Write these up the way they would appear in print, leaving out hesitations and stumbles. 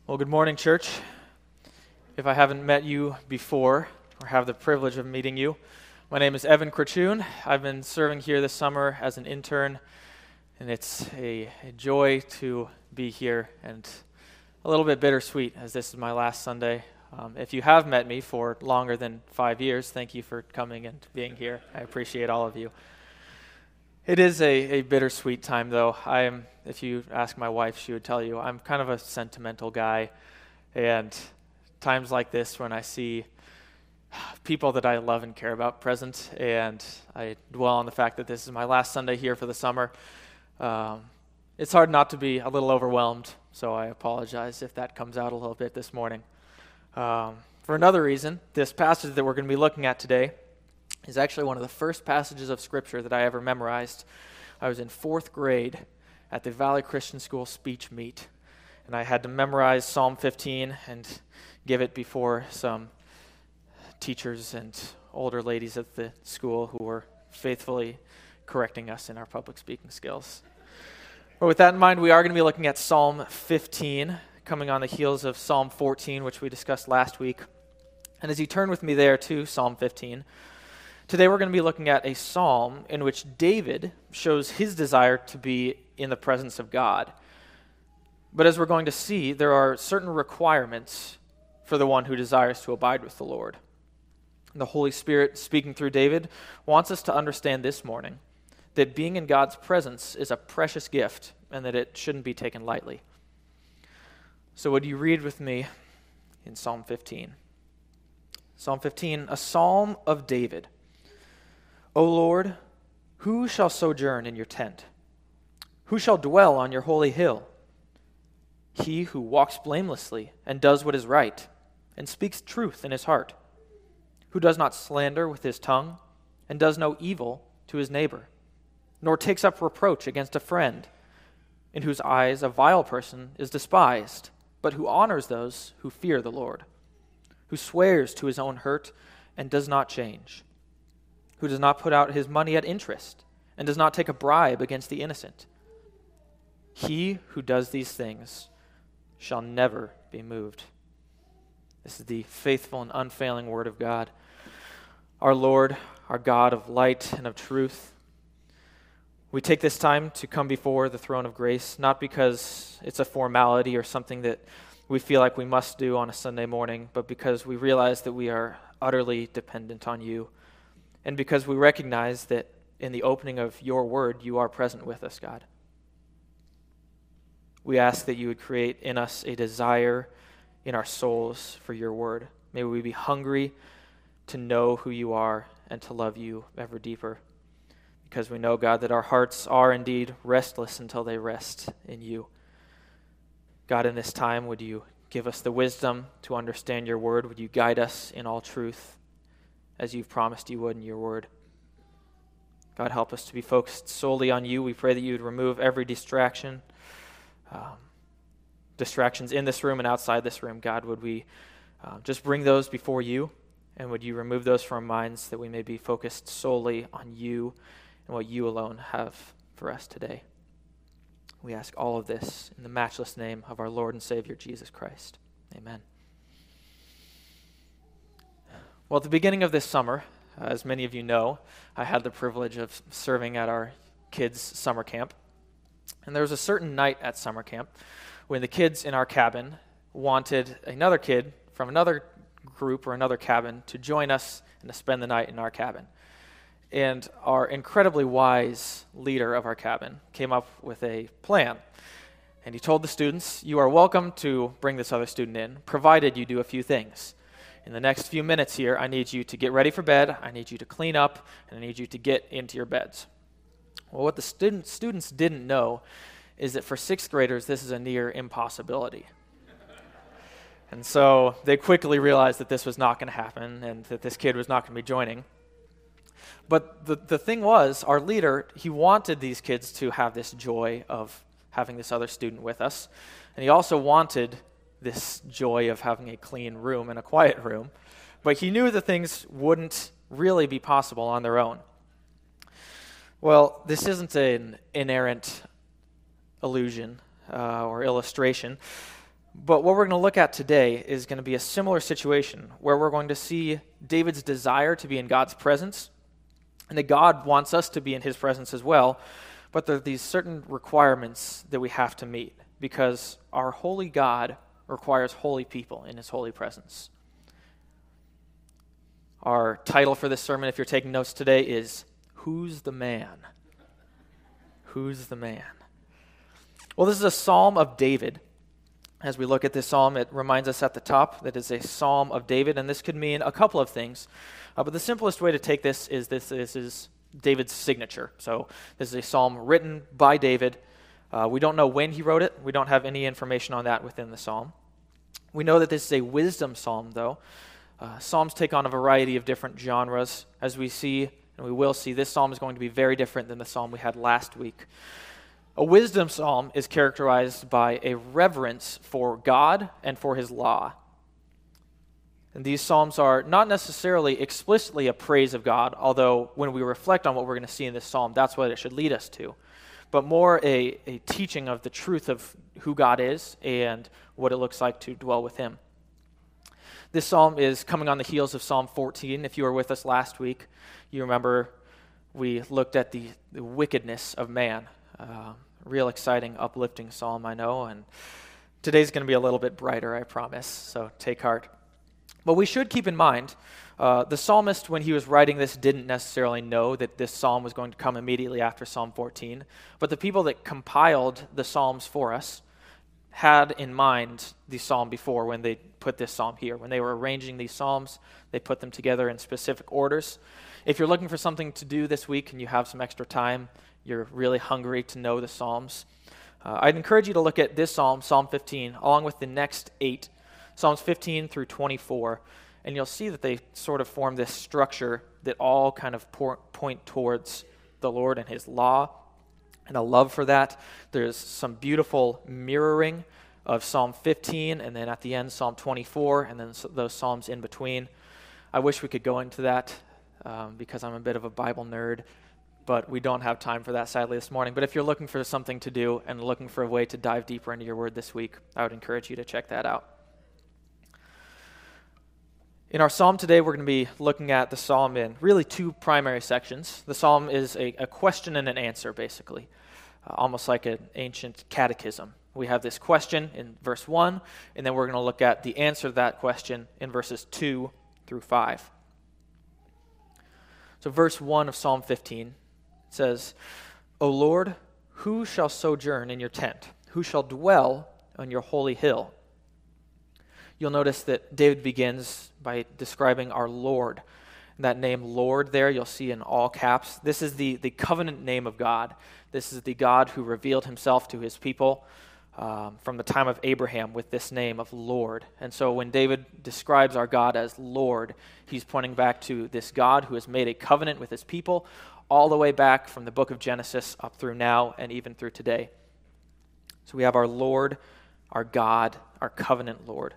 Well, good morning, church. If I haven't met you before or have the privilege of meeting you, my name is Evan Kratchoon. I've been serving here this summer as an intern, and it's a joy to be here and a little bit bittersweet as this is my last Sunday. If you have met me for longer than 5 years, thank you for coming and being here. I appreciate all of you. It is a bittersweet time, though. If you ask my wife, she would tell you, I'm kind of a sentimental guy, and times like this when I see people that I love and care about present, and I dwell on the fact that this is my last Sunday here for the summer, it's hard not to be a little overwhelmed, so I apologize if that comes out a little bit this morning. For another reason, this passage that we're going to be looking at today is actually one of the first passages of Scripture that I ever memorized. I was in 4th grade at the Valley Christian School speech meet, and I had to memorize Psalm 15 and give it before some teachers and older ladies at the school who were faithfully correcting us in our public speaking skills. But with that in mind, we are going to be looking at Psalm 15, coming on the heels of Psalm 14, which we discussed last week. And as you turn with me there to Psalm 15, today we're going to be looking at a psalm in which David shows his desire to be in the presence of God. But as we're going to see, there are certain requirements for the one who desires to abide with the Lord. The Holy Spirit, speaking through David, wants us to understand this morning that being in God's presence is a precious gift and that it shouldn't be taken lightly. So would you read with me in Psalm 15? Psalm 15, a psalm of David. O Lord, who shall sojourn in your tent? Who shall dwell on your holy hill? He who walks blamelessly and does what is right, and speaks truth in his heart, who does not slander with his tongue, and does no evil to his neighbor, nor takes up reproach against a friend, in whose eyes a vile person is despised, but who honors those who fear the Lord, who swears to his own hurt and does not change, who does not put out his money at interest, and does not take a bribe against the innocent. He who does these things shall never be moved. This is the faithful and unfailing word of God. Our Lord, our God of light and of truth, we take this time to come before the throne of grace, not because it's a formality or something that we feel like we must do on a Sunday morning, but because we realize that we are utterly dependent on you, and because we recognize that in the opening of your word, you are present with us, God. We ask that you would create in us a desire in our souls for your word. May we be hungry to know who you are and to love you ever deeper, because we know, God, that our hearts are indeed restless until they rest in you. God, in this time, would you give us the wisdom to understand your word? Would you guide us in all truth as you've promised you would in your word? God, help us to be focused solely on you. We pray that you would remove every distractions in this room and outside this room. God, would we just bring those before you, and would you remove those from our minds that we may be focused solely on you and what you alone have for us today. We ask all of this in the matchless name of our Lord and Savior, Jesus Christ. Amen. Well, at the beginning of this summer, as many of you know, I had the privilege of serving at our kids' summer camp. And there was a certain night at summer camp when the kids in our cabin wanted another kid from another group or another cabin to join us and to spend the night in our cabin. And our incredibly wise leader of our cabin came up with a plan. And he told the students, you are welcome to bring this other student in, provided you do a few things. In the next few minutes here, I need you to get ready for bed, I need you to clean up, and I need you to get into your beds. Well, what the students didn't know is that for 6th graders, this is a near impossibility. And so they quickly realized that this was not going to happen and that this kid was not going to be joining. But the thing was, our leader, he wanted these kids to have this joy of having this other student with us. And he also wanted this joy of having a clean room and a quiet room. But he knew that things wouldn't really be possible on their own. Well, this isn't an inerrant illusion or illustration. But what we're going to look at today is going to be a similar situation where we're going to see David's desire to be in God's presence, and that God wants us to be in his presence as well, but there are these certain requirements that we have to meet because our holy God requires holy people in his holy presence. Our title for this sermon, if you're taking notes today, is Who's the Man? Who's the Man? Well, this is a psalm of David. As we look at this psalm, it reminds us at the top that it's a psalm of David, and this could mean a couple of things. But the simplest way to take this is this is David's signature. So this is a psalm written by David. We don't know when he wrote it. We don't have any information on that within the psalm. We know that this is a wisdom psalm, though. Psalms take on a variety of different genres. As we see, and we will see, this psalm is going to be very different than the psalm we had last week. A wisdom psalm is characterized by a reverence for God and for his law. And these psalms are not necessarily explicitly a praise of God, although when we reflect on what we're going to see in this psalm, that's what it should lead us to. But more a teaching of the truth of who God is and what it looks like to dwell with him. This psalm is coming on the heels of Psalm 14. If you were with us last week, you remember we looked at the wickedness of man. Real exciting, uplifting psalm, I know, and today's going to be a little bit brighter, I promise, so take heart. But we should keep in mind, the psalmist, when he was writing this, didn't necessarily know that this psalm was going to come immediately after Psalm 14, but the people that compiled the psalms for us had in mind the psalm before when they put this psalm here. When they were arranging these psalms, they put them together in specific orders. If you're looking for something to do this week and you have some extra time, you're really hungry to know the Psalms, I'd encourage you to look at this psalm, Psalm 15, along with the next 8, Psalms 15 through 24, and you'll see that they sort of form this structure that all kind of point towards the Lord and his law, and a love for that. There's some beautiful mirroring of Psalm 15, and then at the end, Psalm 24, and then those psalms in between. I wish we could go into that because I'm a bit of a Bible nerd, but we don't have time for that, sadly, this morning. But if you're looking for something to do and looking for a way to dive deeper into your word this week, I would encourage you to check that out. In our psalm today, we're going to be looking at the psalm in really two primary sections. The psalm is a question and an answer, basically, almost like an ancient catechism. We have this question in verse 1, and then we're going to look at the answer to that question in verses 2 through 5. So verse 1 of Psalm 15 says, O Lord, who shall sojourn in your tent? Who shall dwell on your holy hill? You'll notice that David begins by describing our Lord. And that name Lord there, you'll see in all caps. This is the covenant name of God. This is the God who revealed himself to his people from the time of Abraham with this name of Lord. And so when David describes our God as Lord, he's pointing back to this God who has made a covenant with his people all the way back from the book of Genesis up through now and even through today. So we have our Lord, our God, our covenant Lord.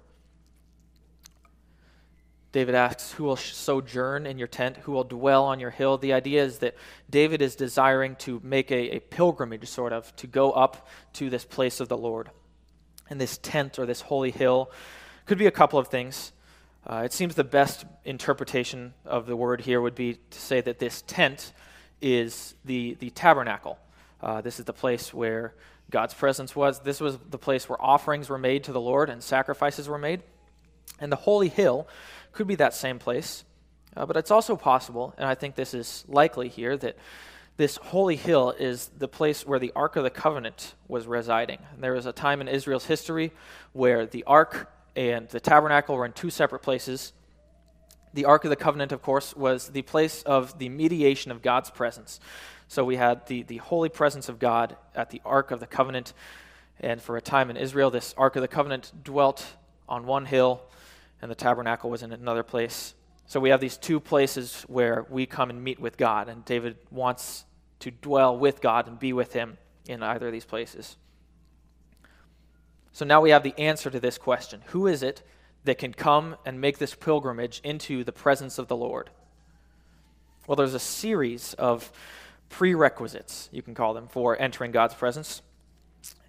David asks, who will sojourn in your tent? Who will dwell on your hill? The idea is that David is desiring to make a pilgrimage, sort of, to go up to this place of the Lord. And this tent or this holy hill could be a couple of things. It seems the best interpretation of the word here would be to say that this tent is the tabernacle. This is the place where God's presence was. This was the place where offerings were made to the Lord and sacrifices were made. And the holy hill could be that same place. But it's also possible, and I think this is likely here, that this holy hill is the place where the Ark of the Covenant was residing. And there was a time in Israel's history where the Ark and the tabernacle were in two separate places. The Ark of the Covenant, of course, was the place of the mediation of God's presence. So we had the holy presence of God at the Ark of the Covenant, and for a time in Israel, this Ark of the Covenant dwelt on one hill, and the tabernacle was in another place. So we have these two places where we come and meet with God, and David wants to dwell with God and be with him in either of these places. So now we have the answer to this question. Who is it that can come and make this pilgrimage into the presence of the Lord? Well, there's a series of prerequisites, you can call them, for entering God's presence.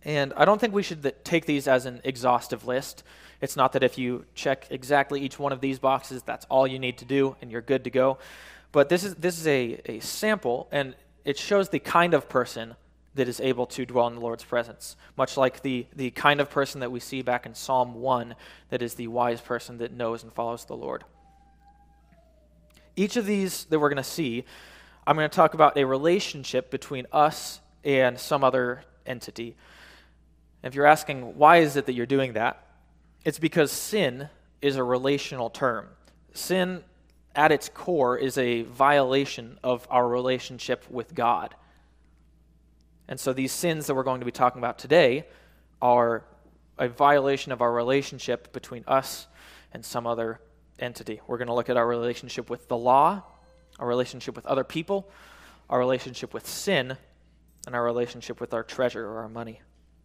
And I don't think we should take these as an exhaustive list. It's not that if you check exactly each one of these boxes, that's all you need to do and you're good to go. But this is a sample, and it shows the kind of person that is able to dwell in the Lord's presence, much like the kind of person that we see back in Psalm 1, that is the wise person that knows and follows the Lord. Each of these that we're going to see, I'm going to talk about a relationship between us and some other entity. If you're asking, why is it that you're doing that? It's because sin is a relational term. Sin, at its core, is a violation of our relationship with God. And so these sins that we're going to be talking about today are a violation of our relationship between us and some other entity. We're going to look at our relationship with the law, our relationship with other people, our relationship with sin, and our relationship with our treasure or our money.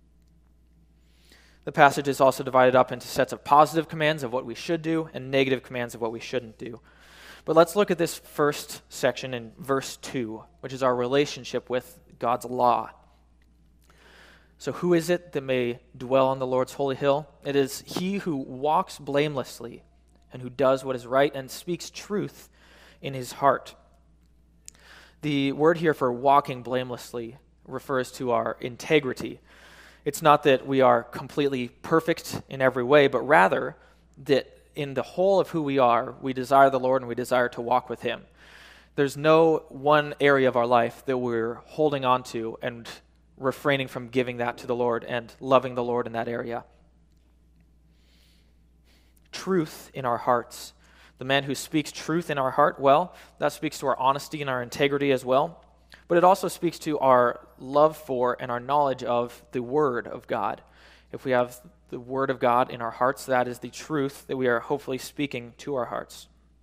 The passage is also divided up into sets of positive commands of what we should do and negative commands of what we shouldn't do. But let's look at this first section in verse 2, which is our relationship with God's law. So who is it that may dwell on the Lord's holy hill? It is he who walks blamelessly and who does what is right and speaks truth in his heart. The word here for walking blamelessly refers to our integrity. It's not that we are completely perfect in every way, but rather that in the whole of who we are, we desire the Lord and we desire to walk with him. There's no one area of our life that we're holding on to and refraining from giving that to the Lord and loving the Lord in that area. Truth in our hearts. The man who speaks truth in our heart, well, that speaks to our honesty and our integrity as well. But it also speaks to our love for and our knowledge of the Word of God. If we have the Word of God in our hearts, that is the truth that we are hopefully speaking to our hearts.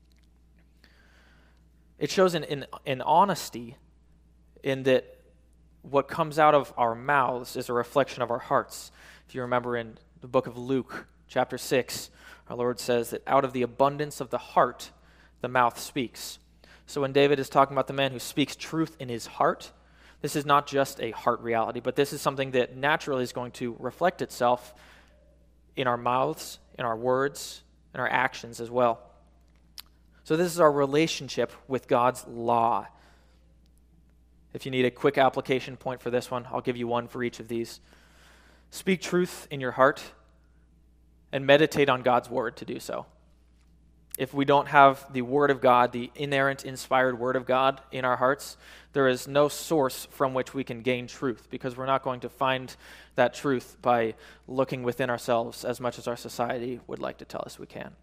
It shows in honesty, in that what comes out of our mouths is a reflection of our hearts. If you remember in the book of Luke, chapter 6, our Lord says that out of the abundance of the heart, the mouth speaks. So when David is talking about the man who speaks truth in his heart, this is not just a heart reality, but this is something that naturally is going to reflect itself in our mouths, in our words, in our actions as well. So this is our relationship with God's law. If you need a quick application point for this one, I'll give you one for each of these. Speak truth in your heart and meditate on God's word to do so. If we don't have the Word of God, the inerrant, inspired Word of God in our hearts, there is no source from which we can gain truth, because we're not going to find that truth by looking within ourselves as much as our society would like to tell us we can.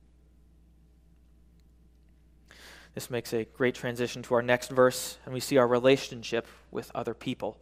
This makes a great transition to our next verse, and we see our relationship with other people.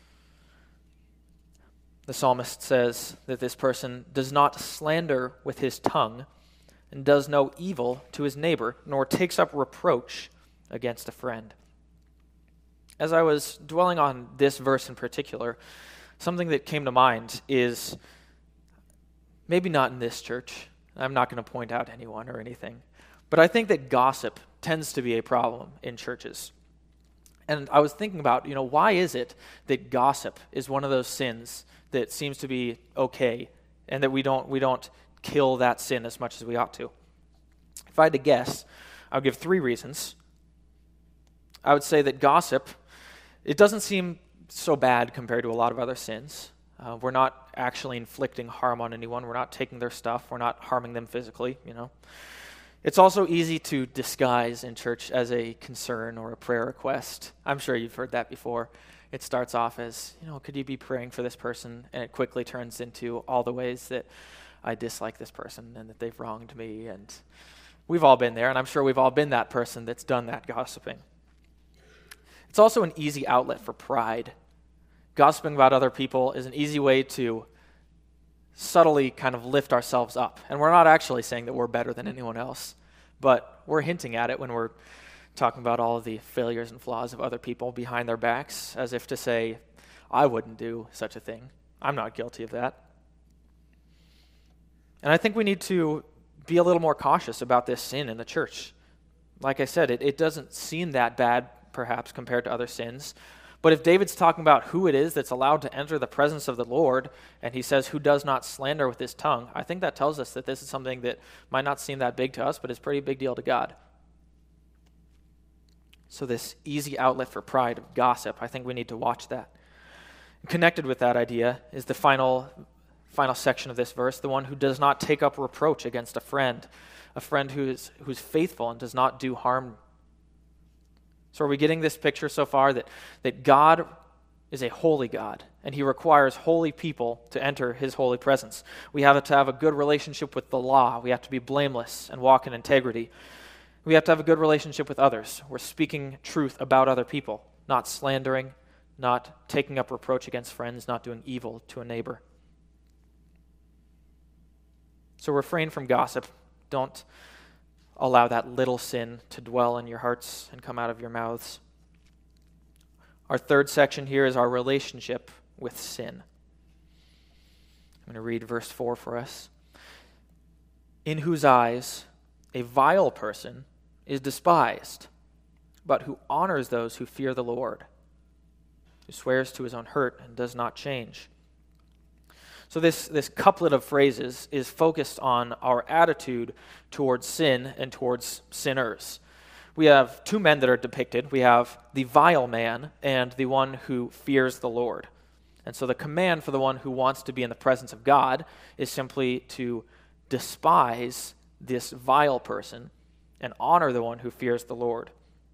The psalmist says that this person does not slander with his tongue, and does no evil to his neighbor, nor takes up reproach against a friend. As I was dwelling on this verse in particular, something that came to mind is, maybe not in this church, I'm not going to point out anyone or anything, but I think that gossip tends to be a problem in churches. And I was thinking about, why is it that gossip is one of those sins that seems to be okay, and that we don't kill that sin as much as we ought to? If I had to guess, I would give 3 reasons. I would say that gossip, it doesn't seem so bad compared to a lot of other sins. We're not actually inflicting harm on anyone. We're not taking their stuff. We're not harming them physically, It's also easy to disguise in church as a concern or a prayer request. I'm sure you've heard that before. It starts off as, could you be praying for this person? And it quickly turns into all the ways that I dislike this person and that they've wronged me. And we've all been there, and I'm sure we've all been that person that's done that gossiping. It's also an easy outlet for pride. Gossiping about other people is an easy way to subtly kind of lift ourselves up. And we're not actually saying that we're better than anyone else, but we're hinting at it when we're talking about all of the failures and flaws of other people behind their backs, as if to say, I wouldn't do such a thing. I'm not guilty of that. And I think we need to be a little more cautious about this sin in the church. Like I said, it doesn't seem that bad, perhaps, compared to other sins, But if David's talking about who it is that's allowed to enter the presence of the Lord, and he says, who does not slander with his tongue, I think that tells us that this is something that might not seem that big to us, but is a pretty big deal to God. So this easy outlet for pride of gossip, I think we need to watch that. Connected with that idea is the final section of this verse, the one who does not take up reproach against a friend who's faithful and does not do harm. So are we getting this picture so far that God is a holy God, and he requires holy people to enter his holy presence? We have to have a good relationship with the law. We have to be blameless and walk in integrity. We have to have a good relationship with others. We're speaking truth about other people, not slandering, not taking up reproach against friends, not doing evil to a neighbor. So refrain from gossip. Don't allow that little sin to dwell in your hearts and come out of your mouths. Our third section here is our relationship with sin. I'm going to read verse 4 for us. In whose eyes a vile person is despised, but who honors those who fear the Lord, who swears to his own hurt and does not change. So this couplet of phrases is focused on our attitude towards sin and towards sinners. We have two men that are depicted. We have the vile man and the one who fears the Lord. And so the command for the one who wants to be in the presence of God is simply to despise this vile person and honor the one who fears the Lord.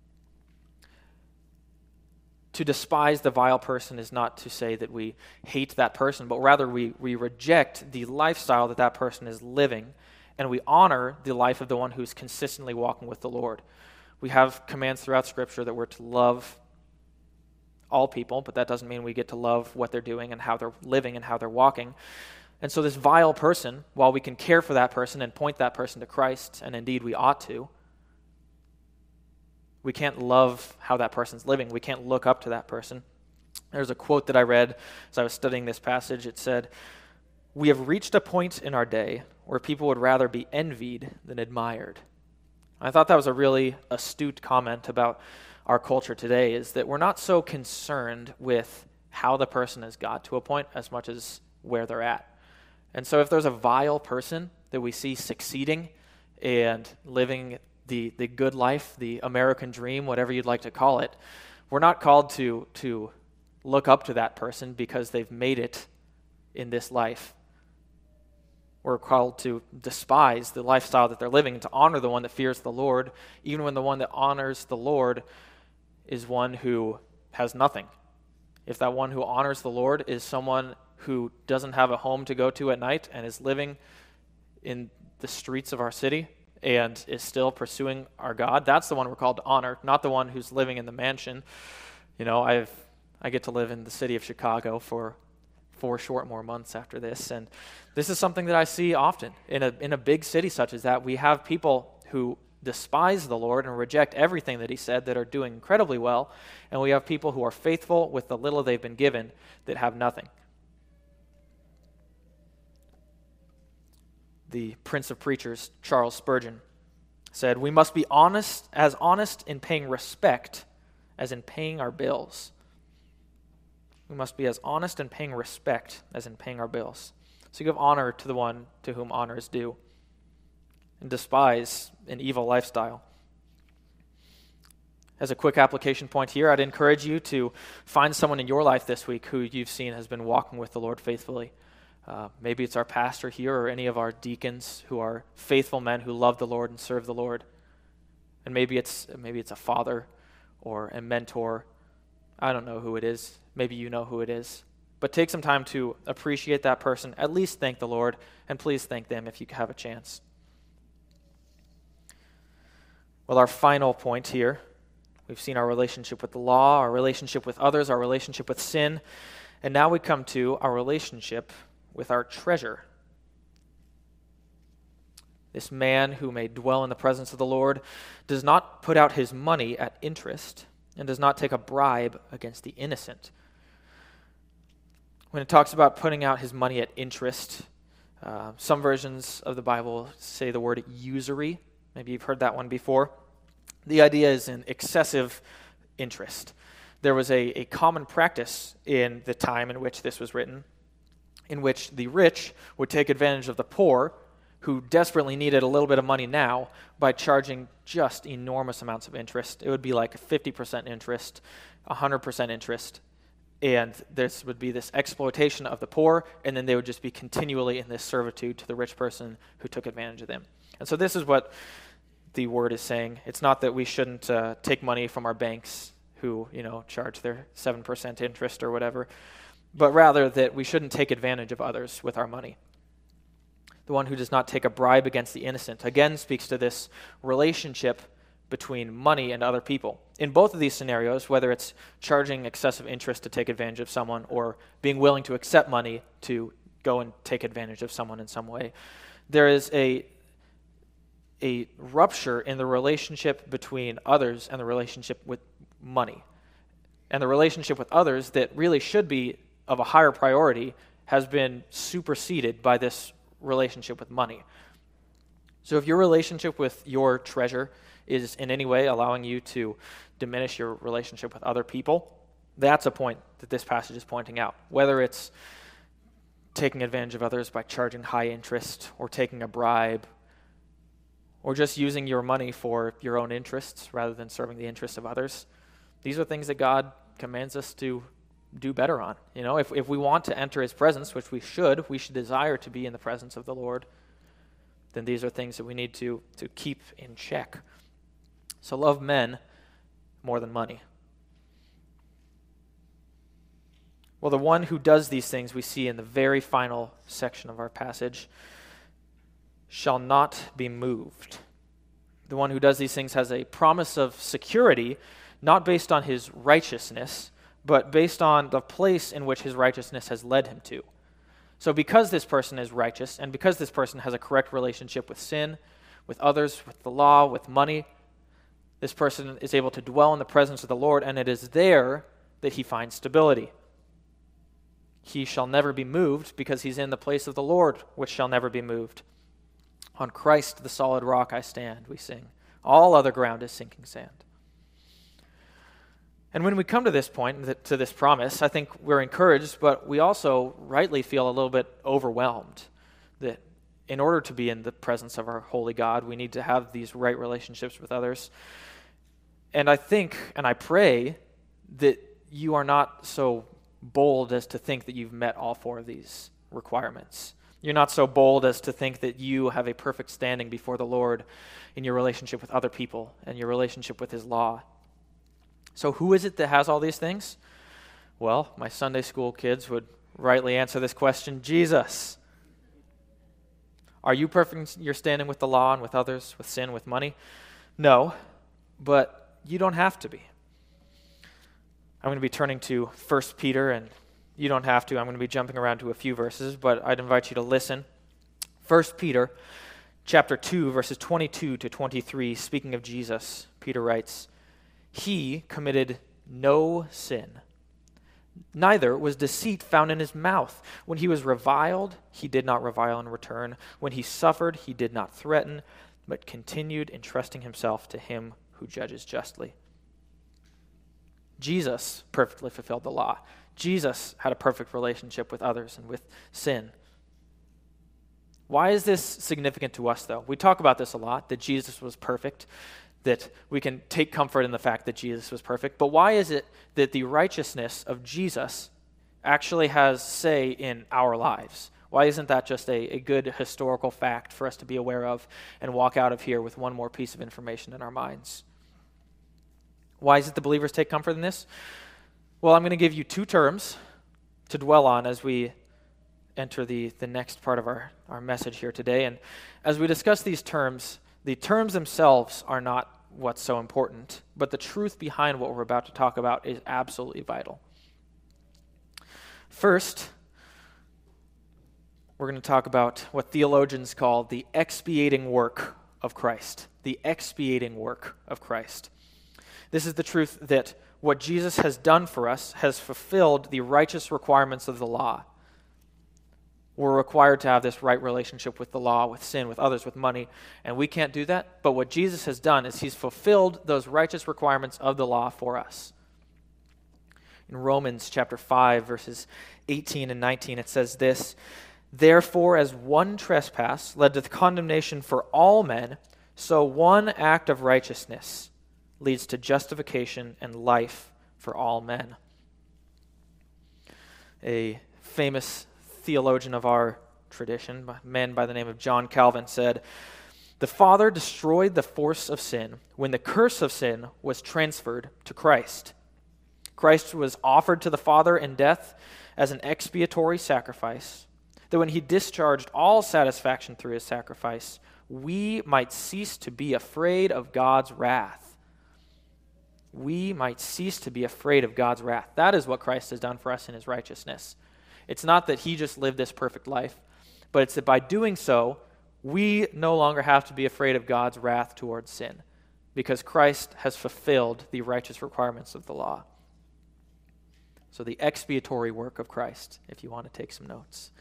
To despise the vile person is not to say that we hate that person, but rather we reject the lifestyle that person is living, and we honor the life of the one who's consistently walking with the Lord. We have commands throughout Scripture that we're to love all people, but that doesn't mean we get to love what they're doing and how they're living and how they're walking. And so this vile person, while we can care for that person and point that person to Christ, and indeed we ought to, we can't love how that person's living. We can't look up to that person. There's a quote that I read as I was studying this passage. It said, "We have reached a point in our day where people would rather be envied than admired." I thought that was a really astute comment about our culture today, is that we're not so concerned with how the person has got to a point as much as where they're at. And so if there's a vile person that we see succeeding and living the good life, the American dream, whatever you'd like to call it, we're not called to look up to that person because they've made it in this life. We're called to despise the lifestyle that they're living and to honor the one that fears the Lord, even when the one that honors the Lord is one who has nothing. If that one who honors the Lord is someone who doesn't have a home to go to at night and is living in the streets of our city and is still pursuing our God, that's the one we're called to honor, not the one who's living in the mansion. You know, I get to live in the city of Chicago for 4 short more months after this, and this is something that I see often in a big city such as that. We have people who despise the Lord and reject everything that he said that are doing incredibly well, and we have people who are faithful with the little they've been given that have nothing. The Prince of Preachers, Charles Spurgeon, said, "We must be honest in paying respect as in paying our bills." We must be as honest in paying respect as in paying our bills. So give honor to the one to whom honor is due, and despise an evil lifestyle. As a quick application point here, I'd encourage you to find someone in your life this week who you've seen has been walking with the Lord faithfully. Maybe it's our pastor here or any of our deacons who are faithful men who love the Lord and serve the Lord. And maybe it's a father or a mentor. I don't know who it is. Maybe you know who it is. But take some time to appreciate that person. At least thank the Lord, and please thank them if you have a chance. Well, our final point here, we've seen our relationship with the law, our relationship with others, our relationship with sin, and now we come to our relationship with our treasure. This man who may dwell in the presence of the Lord does not put out his money at interest and does not take a bribe against the innocent. When it talks about putting out his money at interest, some versions of the Bible say the word usury. Maybe you've heard that one before. The idea is an excessive interest. There was a common practice in the time in which this was written, in which the rich would take advantage of the poor, who desperately needed a little bit of money now, by charging just enormous amounts of interest. It would be like 50% interest, 100% interest, and this would be this exploitation of the poor, and then they would just be continually in this servitude to the rich person who took advantage of them. And so this is what the word is saying. It's not that we shouldn't take money from our banks who, charge their 7% interest or whatever, but rather that we shouldn't take advantage of others with our money. The one who does not take a bribe against the innocent, again speaks to this relationship between money and other people. In both of these scenarios, whether it's charging excessive interest to take advantage of someone or being willing to accept money to go and take advantage of someone in some way, there is a rupture in the relationship between others and the relationship with money. And the relationship with others that really should be of a higher priority has been superseded by this relationship with money. So if your relationship with your treasure is in any way allowing you to diminish your relationship with other people, that's a point that this passage is pointing out. Whether it's taking advantage of others by charging high interest or taking a bribe or just using your money for your own interests rather than serving the interests of others, these are things that God commands us to do better on. If we want to enter his presence, which we should desire to be in the presence of the Lord, then these are things that we need to keep in check. So love men more than money. Well, the one who does these things, we see in the very final section of our passage, shall not be moved. The one who does these things has a promise of security, not based on his righteousness, but based on the place in which his righteousness has led him to. So because this person is righteous, and because this person has a correct relationship with sin, with others, with the law, with money, this person is able to dwell in the presence of the Lord, and it is there that he finds stability. He shall never be moved because he's in the place of the Lord, which shall never be moved. On Christ, the solid rock, I stand, we sing. All other ground is sinking sand. And when we come to this point, to this promise, I think we're encouraged, but we also rightly feel a little bit overwhelmed that in order to be in the presence of our holy God, we need to have these right relationships with others. And I think, and I pray, that you are not so bold as to think that you've met all four of these requirements. You're not so bold as to think that you have a perfect standing before the Lord in your relationship with other people and your relationship with his law. So who is it that has all these things? Well, my Sunday school kids would rightly answer this question: Jesus. Are you perfect in your standing with the law and with others, with sin, with money? No, but you don't have to be. I'm going to be turning to 1 Peter, and you don't have to. I'm going to be jumping around to a few verses, but I'd invite you to listen. 1 Peter chapter 2, verses 22 to 23, speaking of Jesus, Peter writes, "He committed no sin. Neither was deceit found in his mouth. When he was reviled, he did not revile in return. When he suffered, he did not threaten, but continued entrusting himself to him who judges justly." Jesus perfectly fulfilled the law. Jesus had a perfect relationship with others and with sin. Why is this significant to us, though? We talk about this a lot, that Jesus was perfect, that we can take comfort in the fact that Jesus was perfect. But why is it that the righteousness of Jesus actually has say in our lives? Why isn't that just a good historical fact for us to be aware of and walk out of here with one more piece of information in our minds? Why is it the believers take comfort in this? Well, I'm going to give you two terms to dwell on as we enter the next part of our message here today. And as we discuss these terms, the terms themselves are not what's so important, but the truth behind what we're about to talk about is absolutely vital. First, we're going to talk about what theologians call the expiating work of Christ. The expiating work of Christ. This is the truth that what Jesus has done for us has fulfilled the righteous requirements of the law. We're required to have this right relationship with the law, with sin, with others, with money, and we can't do that. But what Jesus has done is he's fulfilled those righteous requirements of the law for us. In Romans chapter 5, verses 18 and 19, it says this, "Therefore, as one trespass led to the condemnation for all men, so one act of righteousness leads to justification and life for all men." A famous theologian of our tradition, a man by the name of John Calvin, said, "The Father destroyed the force of sin when the curse of sin was transferred to Christ. Christ was offered to the Father in death as an expiatory sacrifice, that when he discharged all satisfaction through his sacrifice, we might cease to be afraid of God's wrath." We might cease to be afraid of God's wrath. That is what Christ has done for us in his righteousness. It's not that he just lived this perfect life, but it's that by doing so, we no longer have to be afraid of God's wrath towards sin, because Christ has fulfilled the righteous requirements of the law. So the expiatory work of Christ, if you want to take some notes.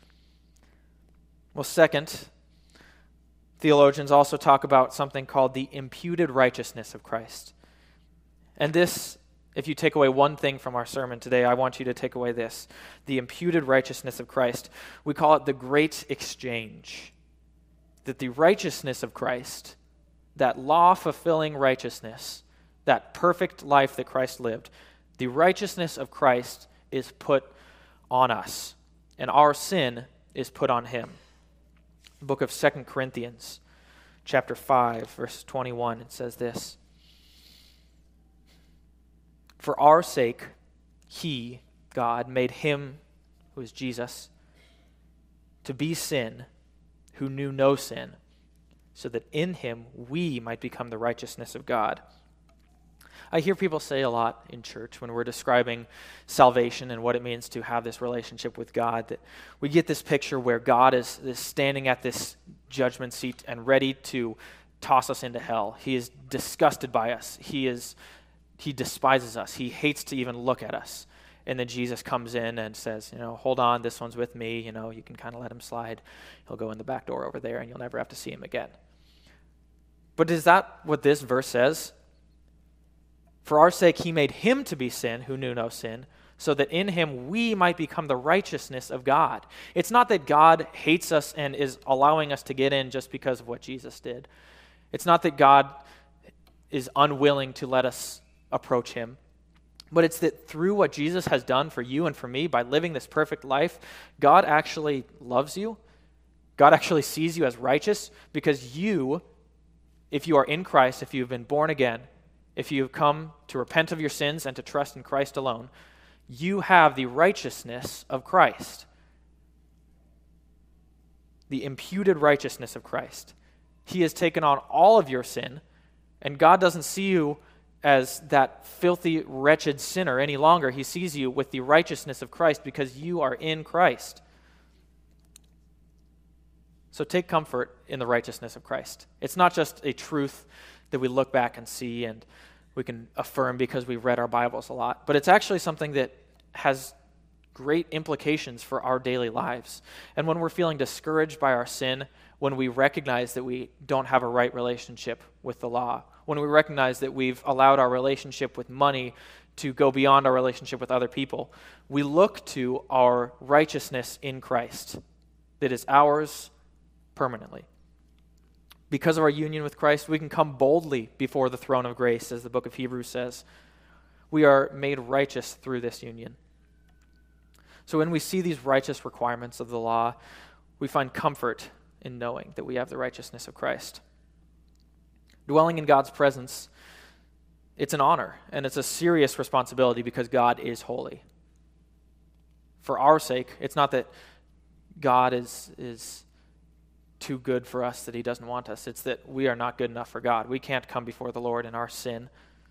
Well, second, theologians also talk about something called the imputed righteousness of Christ. And this, if you take away one thing from our sermon today, I want you to take away this: the imputed righteousness of Christ. We call it the great exchange. That the righteousness of Christ, that law-fulfilling righteousness, that perfect life that Christ lived, the righteousness of Christ is put on us, and our sin is put on him. The book of 2 Corinthians, chapter 5, verse 21, it says this, "For our sake, he, God, made him, who is Jesus, to be sin, who knew no sin, so that in him we might become the righteousness of God." I hear people say a lot in church when we're describing salvation and what it means to have this relationship with God, that we get this picture where God is standing at this judgment seat and ready to toss us into hell. He is disgusted by us. He despises us. He hates to even look at us. And then Jesus comes in and says, hold on, this one's with me. You can kind of let him slide. He'll go in the back door over there and you'll never have to see him again. But is that what this verse says? "For our sake he made him to be sin who knew no sin, so that in him we might become the righteousness of God." It's not that God hates us and is allowing us to get in just because of what Jesus did. It's not that God is unwilling to let us approach him. But it's that through what Jesus has done for you and for me, by living this perfect life, God actually loves you. God actually sees you as righteous because you, if you are in Christ, if you've been born again, if you've come to repent of your sins and to trust in Christ alone, you have the righteousness of Christ. The imputed righteousness of Christ. He has taken on all of your sin, and God doesn't see you as that filthy, wretched sinner any longer. He sees you with the righteousness of Christ because you are in Christ. So take comfort in the righteousness of Christ. It's not just a truth that we look back and see and we can affirm because we've read our Bibles a lot, but it's actually something that has great implications for our daily lives. And when we're feeling discouraged by our sin, when we recognize that we don't have a right relationship with the law, when we recognize that we've allowed our relationship with money to go beyond our relationship with other people, we look to our righteousness in Christ that is ours permanently. Because of our union with Christ, we can come boldly before the throne of grace, as the book of Hebrews says. We are made righteous through this union. So when we see these righteous requirements of the law, we find comfort in knowing that we have the righteousness of Christ. Dwelling in God's presence, it's an honor, and it's a serious responsibility because God is holy. For our sake, it's not that God is too good for us, that he doesn't want us. It's that we are not good enough for God. We can't come before the Lord in our sin.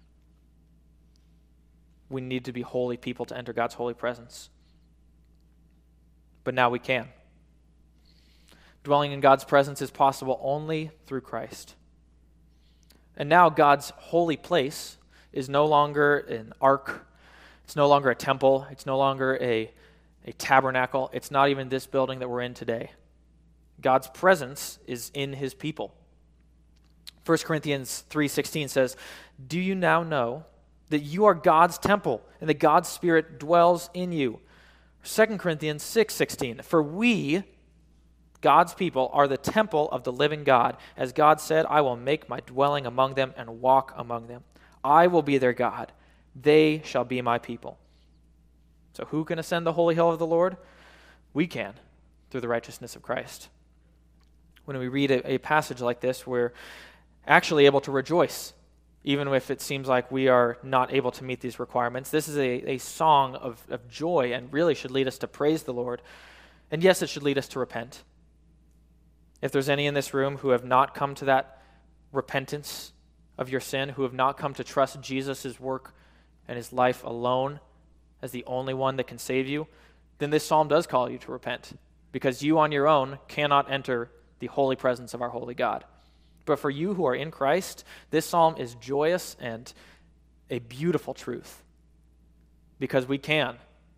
We need to be holy people to enter God's holy presence. But now we can. Dwelling in God's presence is possible only through Christ. And now God's holy place is no longer an ark. It's no longer a temple. It's no longer a tabernacle. It's not even this building that we're in today. God's presence is in his people. 1 Corinthians 3:16 says, "Do you now know that you are God's temple and that God's Spirit dwells in you. 2 Corinthians 6:16, for we, God's people, are the temple of the living God. As God said, I will make my dwelling among them and walk among them. I will be their God. They shall be my people. So who can ascend the holy hill of the Lord? We can, through the righteousness of Christ. When we read a passage like this, we're actually able to rejoice, even if it seems like we are not able to meet these requirements. This is a song of joy and really should lead us to praise the Lord. And yes, it should lead us to repent. If there's any in this room who have not come to that repentance of your sin, who have not come to trust Jesus' work and his life alone as the only one that can save you, then this psalm does call you to repent, because you on your own cannot enter the holy presence of our holy God. But for you who are in Christ, this psalm is joyous and a beautiful truth, because we can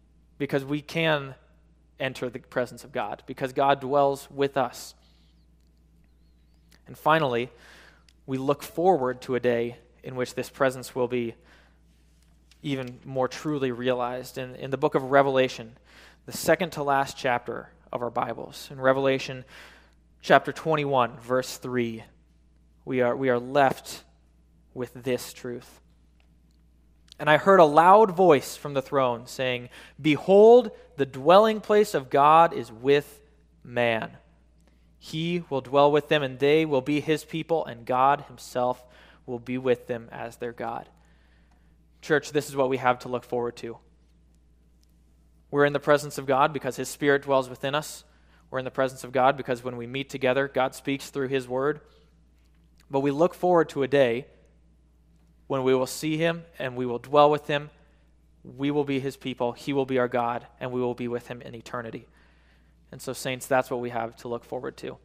enter the presence of God, because God dwells with us. And finally, we look forward to a day in which this presence will be even more truly realized. In the book of Revelation, the second to last chapter of our Bibles, in Revelation chapter 21, verse 3, we are left with this truth. And I heard a loud voice from the throne saying, behold, the dwelling place of God is with man. He will dwell with them, and they will be his people, and God himself will be with them as their God. Church, this is what we have to look forward to. We're in the presence of God because his Spirit dwells within us. We're in the presence of God because when we meet together, God speaks through his word. But we look forward to a day when we will see him and we will dwell with him. We will be his people, he will be our God, and we will be with him in eternity. And so, saints, that's what we have to look forward to.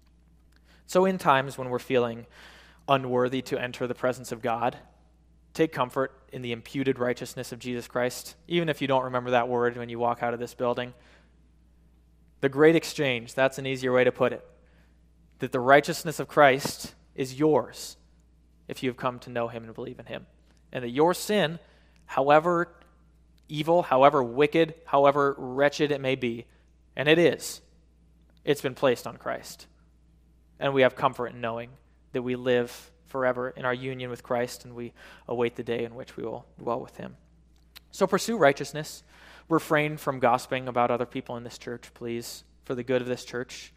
So in times when we're feeling unworthy to enter the presence of God, take comfort in the imputed righteousness of Jesus Christ, even if you don't remember that word when you walk out of this building. The great exchange, that's an easier way to put it. That the righteousness of Christ is yours if you have come to know him and believe in him. And that your sin, however evil, however wicked, however wretched it may be, and it is, it's been placed on Christ. And we have comfort in knowing that we live forever in our union with Christ, and we await the day in which we will dwell with him. So pursue righteousness. Refrain from gossiping about other people in this church, please, for the good of this church.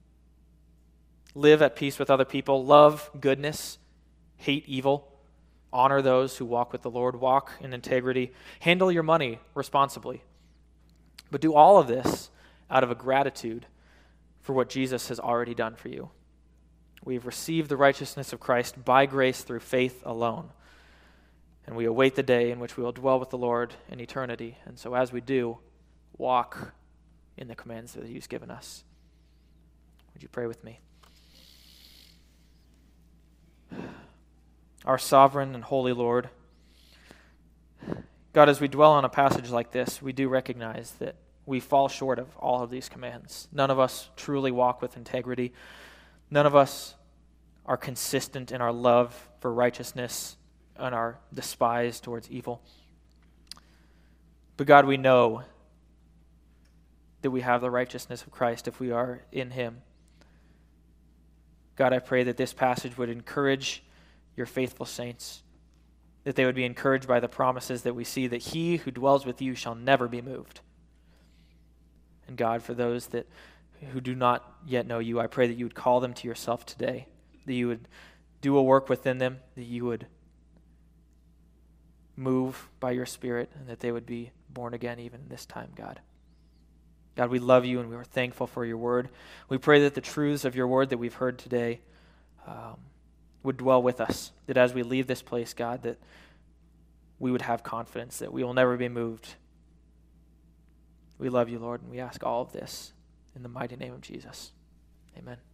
Live at peace with other people. Love goodness. Hate evil. Honor those who walk with the Lord. Walk in integrity. Handle your money responsibly. But do all of this out of a gratitude for what Jesus has already done for you. We've received the righteousness of Christ by grace through faith alone. And we await the day in which we will dwell with the Lord in eternity. And so as we do, walk in the commands that he's given us. Would you pray with me? Our sovereign and holy Lord, God, as we dwell on a passage like this, we do recognize that we fall short of all of these commands. None of us truly walk with integrity. None of us are consistent in our love for righteousness and our despise towards evil. But God, we know that we have the righteousness of Christ if we are in him. God, I pray that this passage would encourage your faithful saints, that they would be encouraged by the promises that we see that he who dwells with you shall never be moved. And God, for those who do not yet know you, I pray that you would call them to yourself today, that you would do a work within them, that you would move by your Spirit, and that they would be born again even in this time, God. God, we love you and we are thankful for your word. We pray that the truths of your word that we've heard today would dwell with us, that as we leave this place, God, that we would have confidence that we will never be moved. We love you, Lord, and we ask all of this in the mighty name of Jesus. Amen.